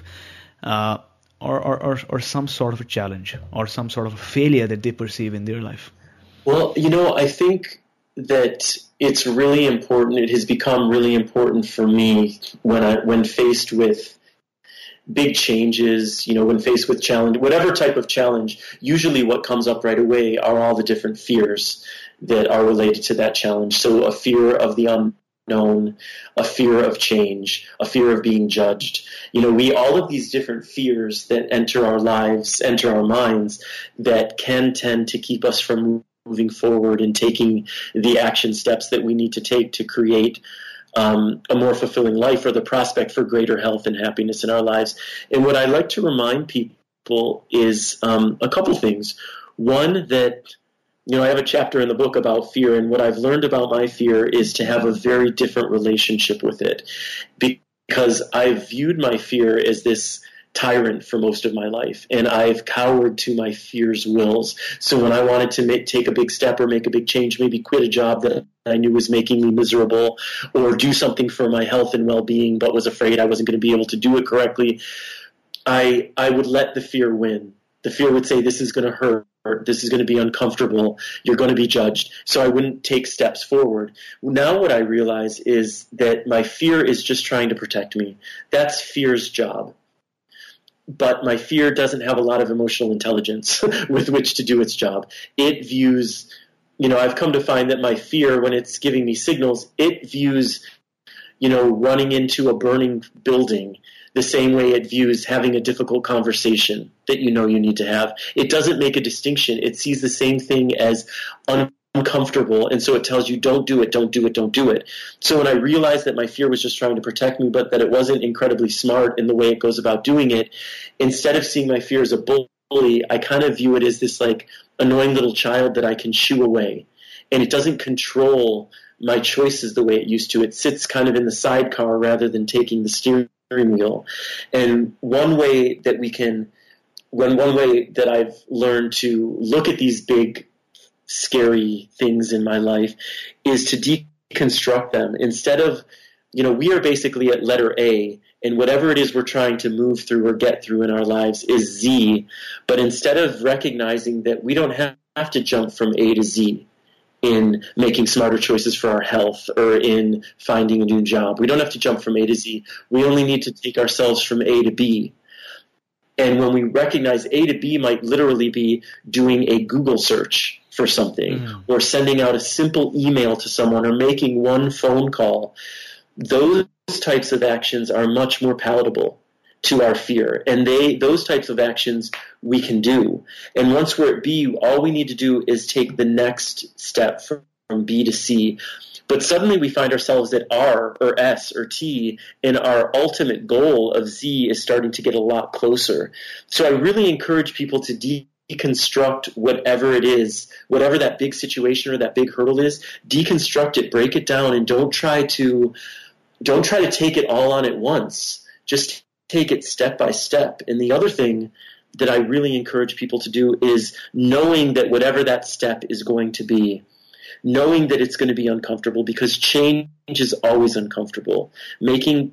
or some sort of a challenge, or some sort of a failure that they perceive in their life? Well, I think that it's really important. It has become really important for me when faced with big changes, when faced with challenge, whatever type of challenge, usually what comes up right away are all the different fears that are related to that challenge. So a fear of the unknown, a fear of change, a fear of being judged. All of these different fears that enter our lives, enter our minds, that can tend to keep us from moving forward and taking the action steps that we need to take to create a more fulfilling life, or the prospect for greater health and happiness in our lives. And what I like to remind people is a couple things. One, that I have a chapter in the book about fear, and what I've learned about my fear is to have a very different relationship with it, because I've viewed my fear as this tyrant for most of my life, and I've cowered to my fear's wills. So when I wanted to take a big step or make a big change, maybe quit a job that I knew was making me miserable, or do something for my health and well-being but was afraid I wasn't going to be able to do it correctly, I would let the fear win. The fear would say, this is going to hurt, this is going to be uncomfortable, you're going to be judged. So I wouldn't take steps forward. Now what I realize is that my fear is just trying to protect me. That's fear's job. But my fear doesn't have a lot of emotional intelligence with which to do its job. It views, I've come to find that my fear, when it's giving me signals, it views, running into a burning building the same way it views having a difficult conversation that you need to have. It doesn't make a distinction. It sees the same thing as uncomfortable, and so it tells you, don't do it, don't do it, don't do it. So when I realized that my fear was just trying to protect me, but that it wasn't incredibly smart in the way it goes about doing it, instead of seeing my fear as a bully, I kind of view it as this annoying little child that I can shoo away. And it doesn't control my choices the way it used to. It sits kind of in the sidecar rather than taking the steering wheel. And one way that I've learned to look at these big scary things in my life is to deconstruct them. Instead of, we are basically at letter A, and whatever it is we're trying to move through or get through in our lives is Z. But instead of recognizing that we don't have to jump from A to Z in making smarter choices for our health or in finding a new job, we don't have to jump from A to Z. We only need to take ourselves from A to B. And when we recognize A to B might literally be doing a Google search for something, or sending out a simple email to someone, or making one phone call, those types of actions are much more palatable to our fear. And those types of actions we can do. And once we're at B, all we need to do is take the next step from B to C. But suddenly we find ourselves at R or S or T, and our ultimate goal of Z is starting to get a lot closer. So I really encourage people to deconstruct whatever it is, whatever that big situation or that big hurdle is. Deconstruct it, break it down, and don't try to take it all on at once. Just take it step by step. And the other thing that I really encourage people to do is knowing that whatever that step is going to be, knowing that it's going to be uncomfortable, because change is always uncomfortable. Making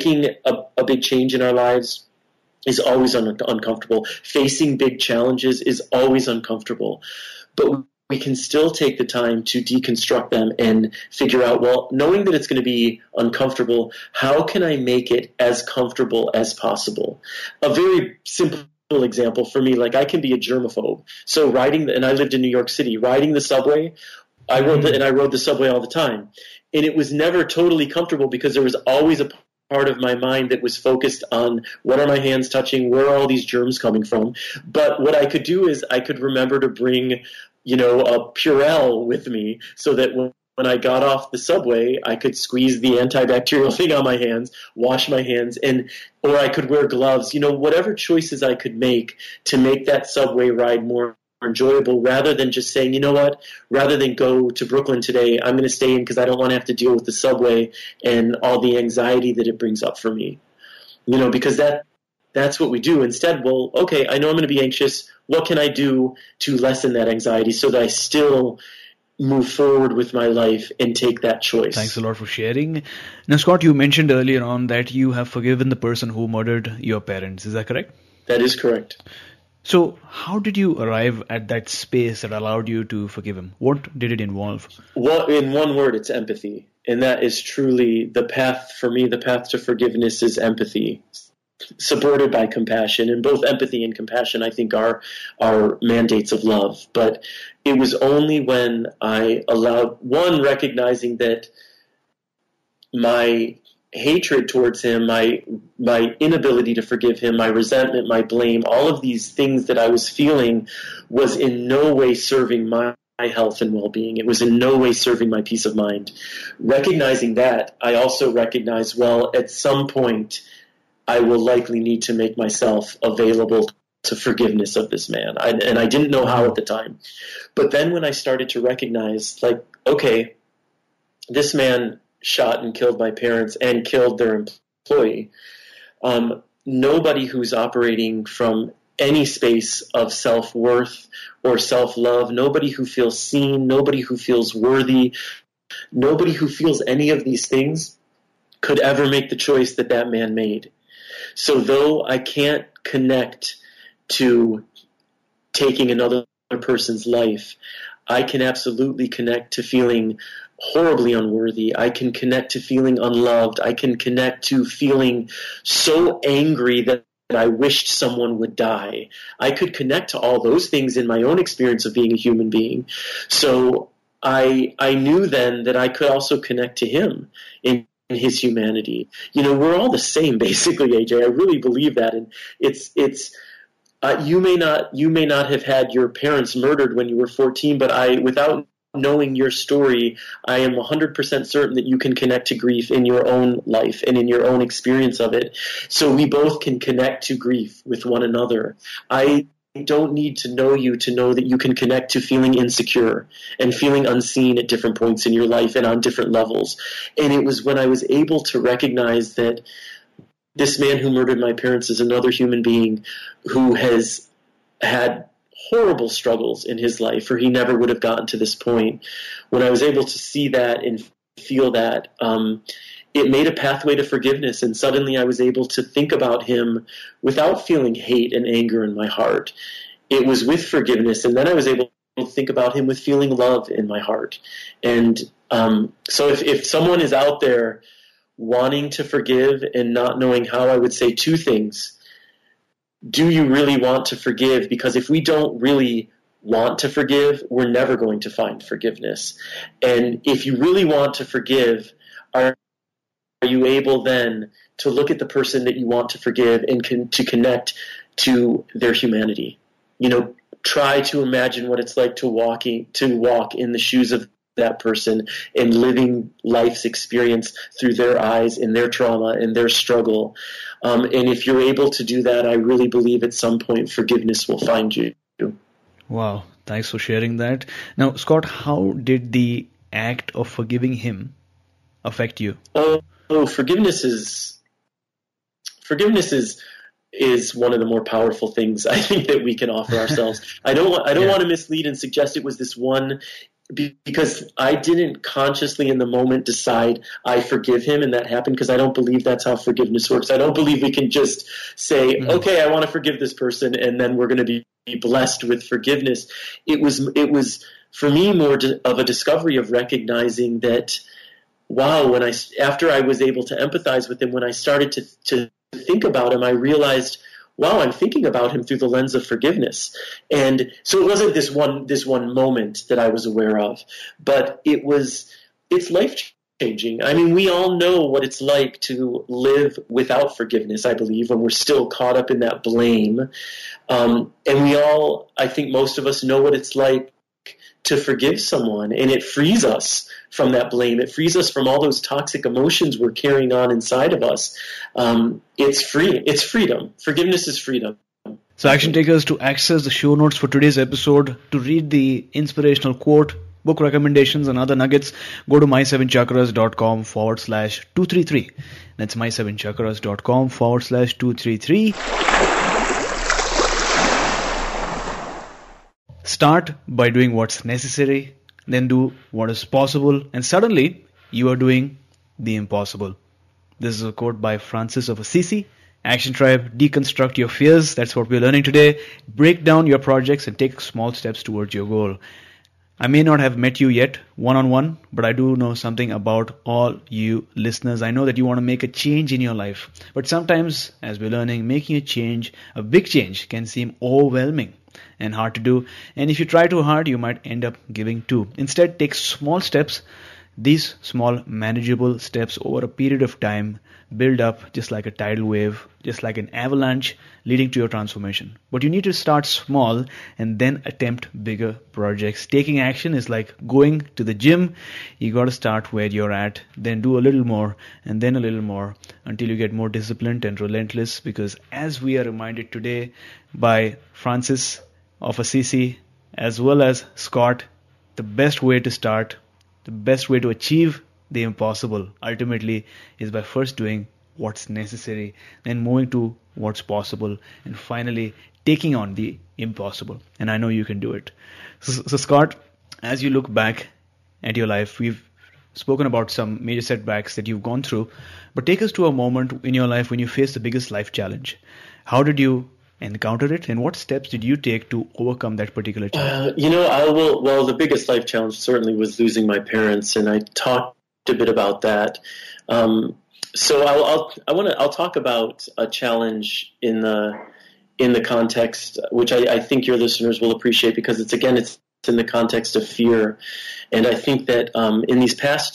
a big change in our lives is always uncomfortable. Facing big challenges is always uncomfortable. But we can still take the time to deconstruct them and figure out, well, knowing that it's going to be uncomfortable, how can I make it as comfortable as possible? A very simple example for me, I can be a germaphobe. So and I lived in New York City, riding the subway, I rode the subway all the time. And it was never totally comfortable because there was always a part of my mind that was focused on what are my hands touching, where are all these germs coming from. But what I could do is I could remember to bring, a Purell with me, so that when I got off the subway, I could squeeze the antibacterial thing on my hands, wash my hands, or I could wear gloves. Whatever choices I could make to make that subway ride more enjoyable, rather than just saying, you know what, rather than go to Brooklyn today, I'm going to stay in because I don't want to have to deal with the subway and all the anxiety that it brings up for me. Because that's what we do. Instead, well, okay, I know I'm going to be anxious. What can I do to lessen that anxiety so that I still move forward with my life and take that choice? Thanks a lot for sharing. Now, Scott, you mentioned earlier on that you have forgiven the person who murdered your parents. Is that correct? That is correct. So how did you arrive at that space that allowed you to forgive him? What did it involve? Well, in one word, it's empathy. And that is truly the path, for me, the path to forgiveness is empathy, supported by compassion. And both empathy and compassion, I think, are mandates of love. But it was only when I allowed, one, recognizing that my hatred towards him, my inability to forgive him, my resentment, my blame, all of these things that I was feeling was in no way serving my health and well-being. It was in no way serving my peace of mind. Recognizing that, I also recognized, well, at some point, I will likely need to make myself available to forgiveness of this man. And I didn't know how at the time. But then when I started to recognize, like, okay, this man shot and killed my parents and killed their employee. Nobody who's operating from any space of self-worth or self-love, nobody who feels seen, nobody who feels worthy, nobody who feels any of these things could ever make the choice that that man made. So though I can't connect to taking another person's life, I can absolutely connect to feeling horribly unworthy. I can connect to feeling unloved. I can connect to feeling so angry that I wished someone would die. I could connect to all those things in my own experience of being a human being. So I knew then that I could also connect to him in his humanity. We're all the same, basically, AJ. I really believe that. And it's you may not have had your parents murdered when you were 14, but without knowing your story, I am 100% certain that you can connect to grief in your own life and in your own experience of it. So we both can connect to grief with one another. I don't need to know you to know that you can connect to feeling insecure and feeling unseen at different points in your life and on different levels. And it was when I was able to recognize that this man who murdered my parents is another human being who has had horrible struggles in his life, or he never would have gotten to this point. When I was able to see that and feel that, it made a pathway to forgiveness, and suddenly I was able to think about him without feeling hate and anger in my heart. It was with forgiveness, and then I was able to think about him with feeling love in my heart. And so if someone is out there wanting to forgive and not knowing how, I would say two things. Do you really want to forgive? Because if we don't really want to forgive, we're never going to find forgiveness. And if you really want to forgive, are you able then to look at the person that you want to forgive and to connect to their humanity? Try to imagine what it's like to walk in the shoes of that person and living life's experience through their eyes and their trauma and their struggle. And if you're able to do that, I really believe at some point forgiveness will find you. Wow. Thanks for sharing that. Now, Scott, how did the act of forgiving him affect you? Forgiveness is one of the more powerful things I think that we can offer ourselves. I don't want to mislead and suggest it was this one, because I didn't consciously in the moment decide I forgive him and that happened, because I don't believe that's how forgiveness works. I don't believe we can just say, okay, I want to forgive this person and then we're going to be blessed with forgiveness. It was for me more of a discovery of recognizing that, wow, after I was able to empathize with him, when I started to think about him, I realized, wow, I'm thinking about him through the lens of forgiveness. And so it wasn't this one moment that I was aware of, but it's life-changing. I mean, we all know what it's like to live without forgiveness, I believe, when we're still caught up in that blame. And I think most of us know what it's like to forgive someone, and it frees us from that blame. It frees us from all those toxic emotions we're carrying on inside of us. It's free. It's freedom. Forgiveness is freedom. So action takers, to access the show notes for today's episode, to read the inspirational quote, book recommendations and other nuggets, go to my7chakras.com/233. That's my7chakras.com/233. Start by doing what's necessary, then do what is possible, and suddenly you are doing the impossible. This is a quote by Francis of Assisi. Action Tribe, deconstruct your fears. That's what we're learning today. Break down your projects and take small steps towards your goal. I may not have met you yet one-on-one, but I do know something about all you listeners. I know that you want to make a change in your life. But sometimes, as we're learning, making a change, a big change, can seem overwhelming and hard to do. And if you try too hard, you might end up giving too. Instead, take small steps. These small, manageable steps over a period of time build up just like a tidal wave, just like an avalanche, leading to your transformation. But you need to start small and then attempt bigger projects. Taking action is like going to the gym. You got to start where you're at, then do a little more, and then a little more, until you get more disciplined and relentless. Because as we are reminded today by Francis of Assisi, as well as Scott, the best way to start, the best way to achieve the impossible ultimately is by first doing what's necessary, then moving to what's possible, and finally taking on the impossible. And I know you can do it. So Scott, as you look back at your life, we've spoken about some major setbacks that you've gone through, but take us to a moment in your life when you faced the biggest life challenge. How did you encounter it, and what steps did you take to overcome that particular challenge? The biggest life challenge certainly was losing my parents, and I talked a bit about that. So I'll talk about a challenge in the context, which I think your listeners will appreciate, because it's in the context of fear. And I think that in these past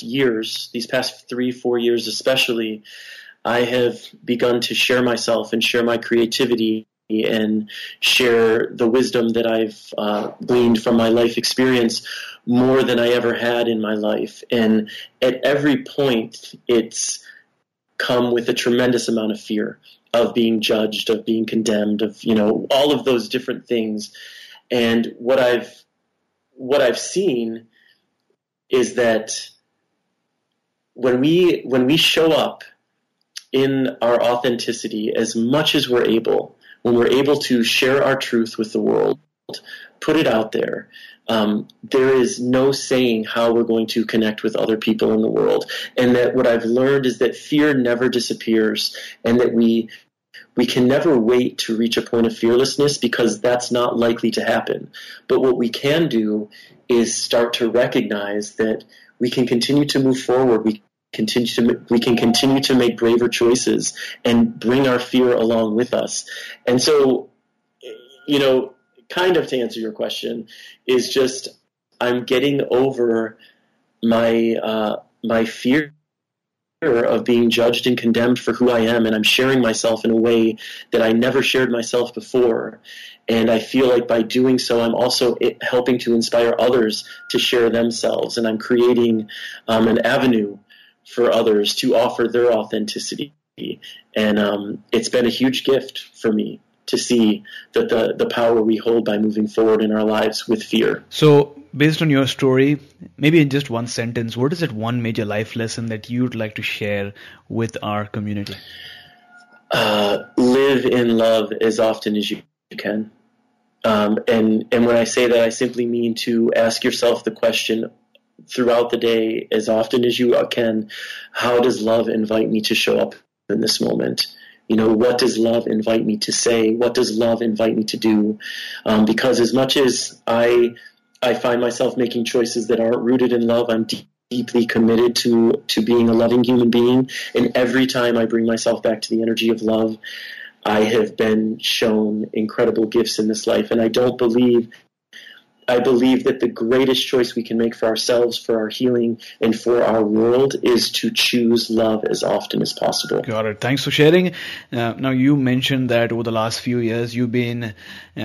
3-4 years especially, I have begun to share myself and share my creativity and share the wisdom that I've gleaned from my life experience more than I ever had in my life. And at every point, it's come with a tremendous amount of fear of being judged, of being condemned, of, all of those different things. And what I've seen is that when we show up in our authenticity as much as we're able, when we're able to share our truth with the world, put it out there, there is no saying how we're going to connect with other people in the world. And that what I've learned is that fear never disappears, and that we can never wait to reach a point of fearlessness, because that's not likely to happen. But what we can do is start to recognize that we can continue to move forward. We can continue to make braver choices and bring our fear along with us. And so, kind of to answer your question, is just I'm getting over my fear of being judged and condemned for who I am, and I'm sharing myself in a way that I never shared myself before. And I feel like by doing so, I'm also helping to inspire others to share themselves, and I'm creating an avenue for others to offer their authenticity. And it's been a huge gift for me to see that the power we hold by moving forward in our lives with fear. So, based on your story, maybe in just one sentence, what is that one major life lesson that you'd like to share with our community? Live in love as often as you can. And when I say that, I simply mean to ask yourself the question throughout the day, as often as you can, how does love invite me to show up in this moment? What does love invite me to say? What does love invite me to do? Because as much as I find myself making choices that aren't rooted in love, I'm deeply committed to being a loving human being. And every time I bring myself back to the energy of love, I have been shown incredible gifts in this life. And I believe that the greatest choice we can make for ourselves, for our healing, and for our world is to choose love as often as possible. Got it. Thanks for sharing. Now, you mentioned that over the last few years, you've been,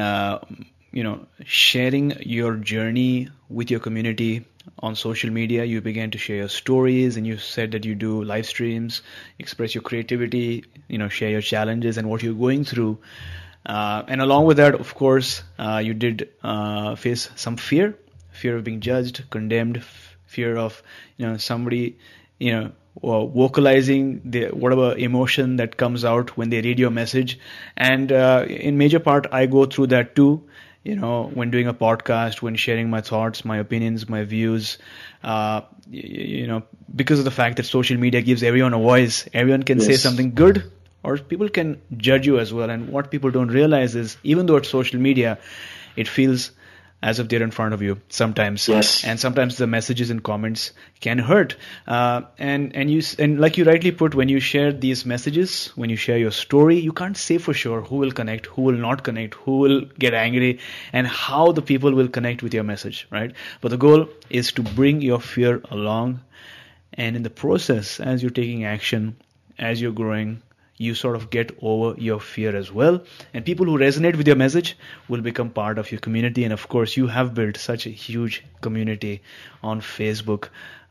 sharing your journey with your community on social media. You began to share your stories, and you said that you do live streams, express your creativity, share your challenges and what you're going through. And along with that, of course, you did face some fear of being judged, condemned, fear of somebody vocalizing whatever emotion that comes out when they read your message. And in major part, I go through that too. When doing a podcast, when sharing my thoughts, my opinions, my views, because of the fact that social media gives everyone a voice, everyone can say something good, or people can judge you as well. And what people don't realize is, even though it's social media, it feels as if they're in front of you sometimes. Yes. And sometimes the messages and comments can hurt. And like you rightly put, when you share these messages, when you share your story, you can't say for sure who will connect, who will not connect, who will get angry, and how the people will connect with your message, right? But the goal is to bring your fear along. And in the process, as you're taking action, as you're growing, you sort of get over your fear as well. And people who resonate with your message will become part of your community. And of course, you have built such a huge community on Facebook,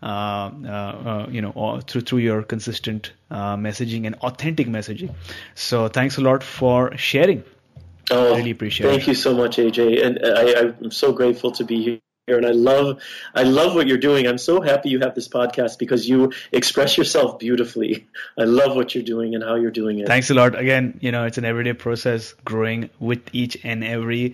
through your consistent messaging and authentic messaging. So thanks a lot for sharing. Oh, I really appreciate it. Thank you so much, AJ. And I'm so grateful to be here. And I love what you're doing. I'm so happy you have this podcast because you express yourself beautifully. I love what you're doing and how you're doing it. Thanks a lot. Again, it's an everyday process, growing with each and every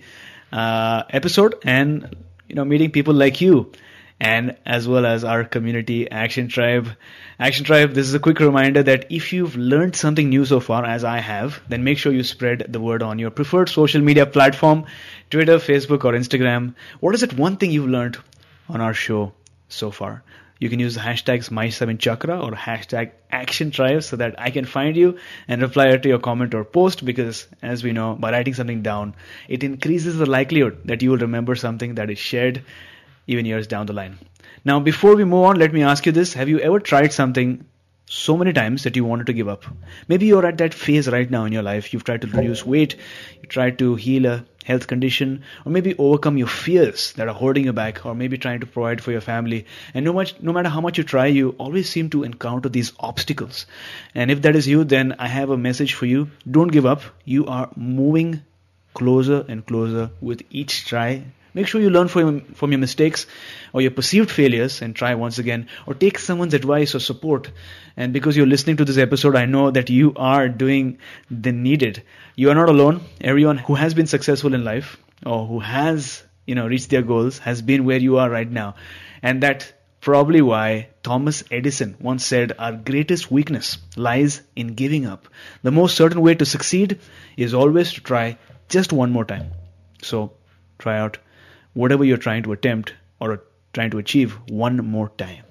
episode, and meeting people like you, and as well as our community, Action Tribe. Action Tribe, this is a quick reminder that if you've learned something new so far, as I have, then make sure you spread the word on your preferred social media platform, Twitter, Facebook, or Instagram. What is that one thing you've learned on our show so far? You can use the hashtags My7Chakra or hashtag Action Tribe so that I can find you and reply to your comment or post, because as we know, by writing something down, it increases the likelihood that you will remember something that is shared even years down the line. Now, before we move on, let me ask you this. Have you ever tried something so many times that you wanted to give up? Maybe you're at that phase right now in your life. You've tried to reduce weight, you tried to heal a health condition, or maybe overcome your fears that are holding you back, or maybe trying to provide for your family. And no matter how much you try, you always seem to encounter these obstacles. And if that is you, then I have a message for you. Don't give up. You are moving closer and closer with each try. Make sure you learn from your mistakes or your perceived failures and try once again, or take someone's advice or support. And because you're listening to this episode, I know that you are doing the needed. You are not alone. Everyone who has been successful in life, or who has reached their goals, has been where you are right now. And that's probably why Thomas Edison once said, our greatest weakness lies in giving up. The most certain way to succeed is always to try just one more time. So try out whatever you're trying to attempt or trying to achieve one more time.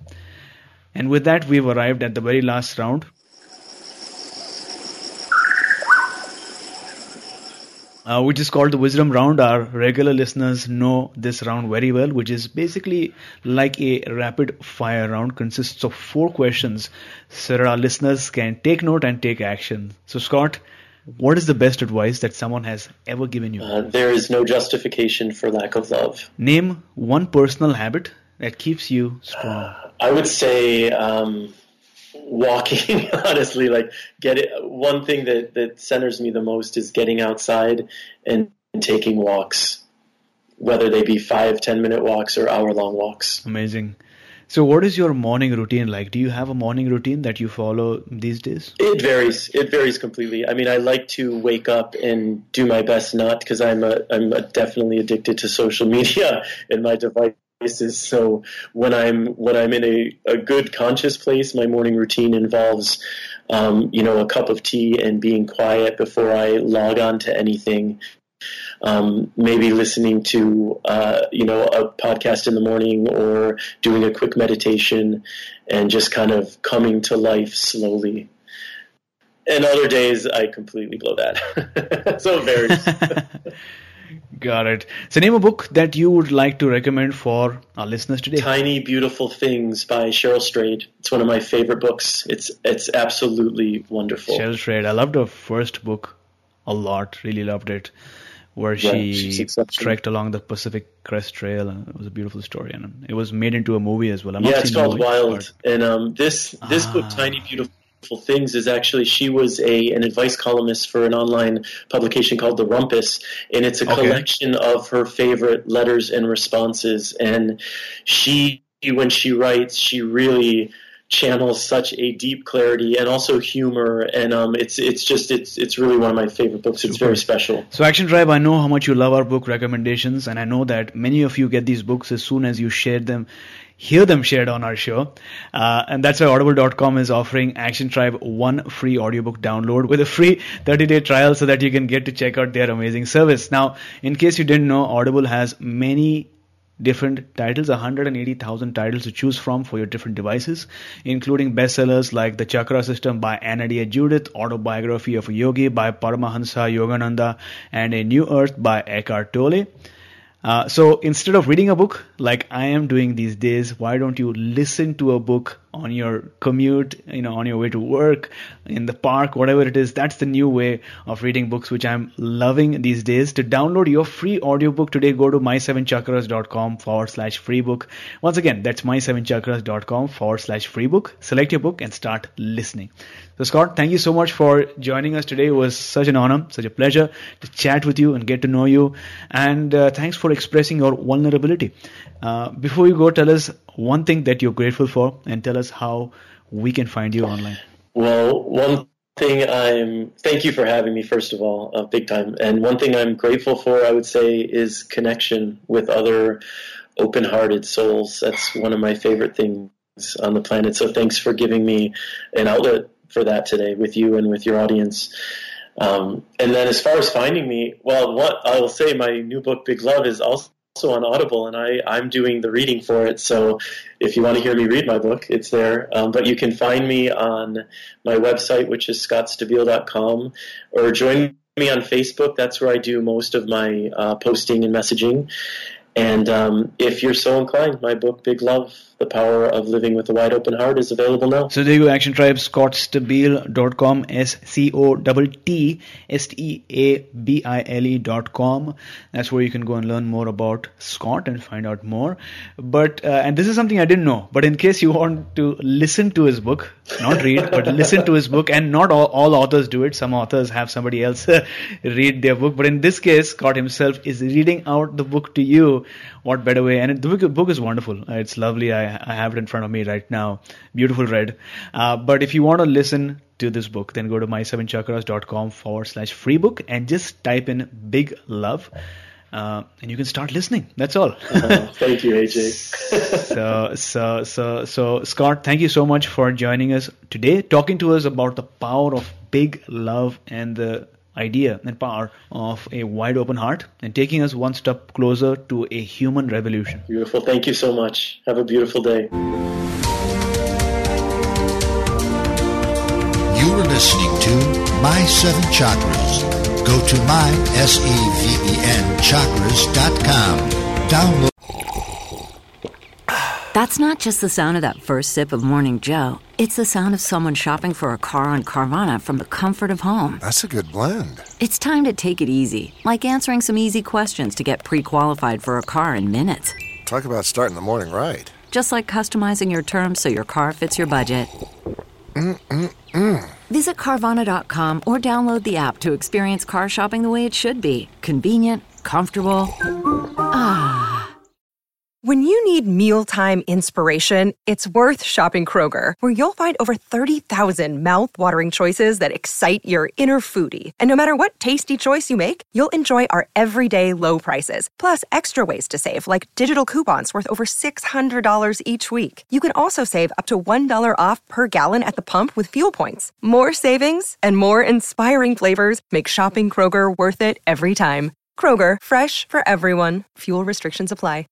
And with that, we've arrived at the very last round. Which is called the Wisdom Round. Our regular listeners know this round very well, which is basically like a rapid fire round, consists of 4 questions so that our listeners can take note and take action. So Scott, what is the best advice that someone has ever given you? There is no justification for lack of love. Name one personal habit that keeps you strong. I would say walking, honestly. One thing that centers me the most is getting outside and taking walks, whether they be 5-10 minute walks or hour-long walks. Amazing. So what is your morning routine like? Do you have a morning routine that you follow these days? It varies. It varies completely. I mean, I like to wake up and do my best not, because I'm definitely addicted to social media and my devices. So when I'm in a good conscious place, my morning routine involves a cup of tea and being quiet before I log on to anything. Maybe listening to a podcast in the morning, or doing a quick meditation, and just kind of coming to life slowly. And other days I completely blow that. So it varies. Got it. So name a book that you would like to recommend for our listeners today. Tiny Beautiful Things by Cheryl Strayed. It's one of my favorite books. It's absolutely wonderful. Cheryl Strayed. I loved her first book a lot. Really loved it. Where she trekked along the Pacific Crest Trail. It was a beautiful story, and it was made into a movie as well. It's called Wild. And this book, Tiny Beautiful things is actually she was an advice columnist for an online publication called The Rumpus, and it's a collection of her favorite letters and responses. And when she writes, she really channels such a deep clarity and also humor, and it's really one of my favorite books. It's very special. So Action Tribe, I know how much you love our book recommendations, and I know that many of you get these books as soon as you hear them shared on our show, and that's why Audible.com is offering Action Tribe one free audiobook download with a free 30-day trial so that you can get to check out their amazing service. Now, in case you didn't know, Audible has many different titles, 180,000 titles to choose from for your different devices, including bestsellers like The Chakra System by Anadia Judith, Autobiography of a Yogi by Paramahansa Yogananda, and A New Earth by Eckhart Tolle. So instead of reading a book like I am doing these days, why don't you listen to a book on your commute, on your way to work, in the park, whatever it is? That's the new way of reading books, which I'm loving these days. To download your free audiobook today, go to my7chakras.com/free book. Once again, that's my7chakras.com/free book. Select your book and start listening. So Scott, thank you so much for joining us today. It was such an honor, such a pleasure to chat with you and get to know you. And thanks for expressing your vulnerability. Before you go, tell us one thing that you're grateful for, and tell us how we can find you online. Well, one thing thank you for having me, first of all, big time. And one thing I'm grateful for, I would say, is connection with other open-hearted souls. That's one of my favorite things on the planet. So thanks for giving me an outlet for that today with you and with your audience. And then as far as finding me, well, what I will say, my new book, Big Love, is also on Audible, and I'm doing the reading for it. So if you want to hear me read my book, it's there. But you can find me on my website, which is scottstabile.com, or join me on Facebook. That's where I do most of my posting and messaging. And if you're so inclined, my book, Big Love, The Power of Living with a Wide Open Heart, is available now. So there you go, Action Tribe, scottstabile.com, SCOTTSTABILE.com. That's where you can go and learn more about Scott and find out more. But, and this is something I didn't know, but in case you want to listen to his book, not read, but listen to his book, and not all authors do it. Some authors have somebody else read their book. But in this case, Scott himself is reading out the book to you. What better way? And the book is wonderful. It's lovely. I have it in front of me right now. Beautiful read. But if you want to listen to this book, then go to my7chakras.com/free book and just type in Big Love. And you can start listening. That's all. Thank you, AJ. So Scott, thank you so much for joining us today, talking to us about the power of big love and the idea and power of a wide open heart, and taking us one step closer to a human revolution. Beautiful. Thank you so much. Have a beautiful day. You are listening to My Seven Chakras. Go to mysevenchakras.com. Download. That's not just the sound of that first sip of Morning Joe. It's the sound of someone shopping for a car on Carvana from the comfort of home. That's a good blend. It's time to take it easy, like answering some easy questions to get pre-qualified for a car in minutes. Talk about starting the morning right. Just like customizing your terms so your car fits your budget. Visit Carvana.com or download the app to experience car shopping the way it should be. Convenient, comfortable. When you need mealtime inspiration, it's worth shopping Kroger, where you'll find over 30,000 mouth-watering choices that excite your inner foodie. And no matter what tasty choice you make, you'll enjoy our everyday low prices, plus extra ways to save, like digital coupons worth over $600 each week. You can also save up to $1 off per gallon at the pump with fuel points. More savings and more inspiring flavors make shopping Kroger worth it every time. Kroger, fresh for everyone. Fuel restrictions apply.